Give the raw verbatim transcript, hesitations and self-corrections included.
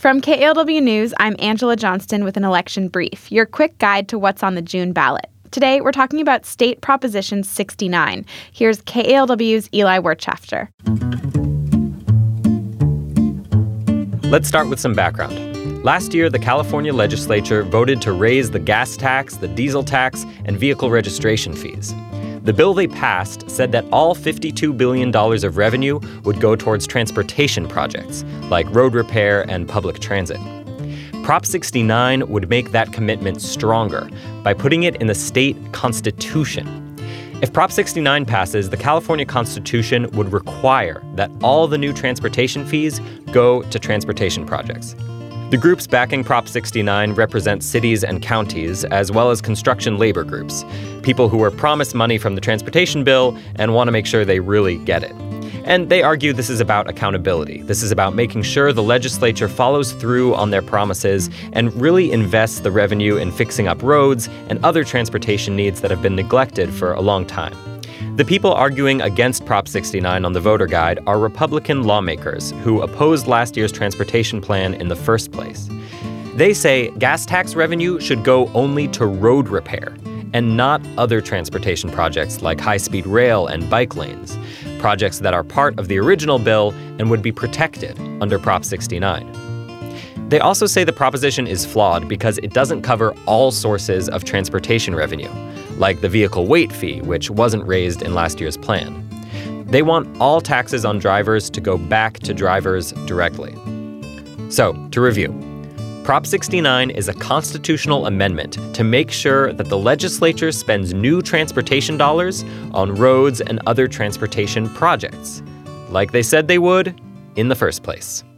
From K A L W News, I'm Angela Johnston with an election brief, your quick guide to what's on the June ballot. Today, we're talking about State Proposition sixty-nine. Here's K A L W's Eli Wirtschafter. Let's start with some background. Last year, the California legislature voted to raise the gas tax, the diesel tax, and vehicle registration fees. The bill they passed said that all fifty-two billion dollars of revenue would go towards transportation projects, like road repair and public transit. Prop sixty-nine would make that commitment stronger by putting it in the state constitution. If Prop sixty-nine passes, the California Constitution would require that all the new transportation fees go to transportation projects. The groups backing Prop sixty-nine represent cities and counties, as well as construction labor groups, people who were promised money from the transportation bill and want to make sure they really get it. And they argue this is about accountability. This is about making sure the legislature follows through on their promises and really invests the revenue in fixing up roads and other transportation needs that have been neglected for a long time. The people arguing against Prop sixty-nine on the voter guide are Republican lawmakers who opposed last year's transportation plan in the first place. They say gas tax revenue should go only to road repair and not other transportation projects like high-speed rail and bike lanes, projects that are part of the original bill and would be protected under Prop sixty-nine. They also say the proposition is flawed because it doesn't cover all sources of transportation revenue, like the vehicle weight fee, which wasn't raised in last year's plan. They want all taxes on drivers to go back to drivers directly. So, to review, Prop sixty-nine is a constitutional amendment to make sure that the legislature spends new transportation dollars on roads and other transportation projects, like they said they would in the first place.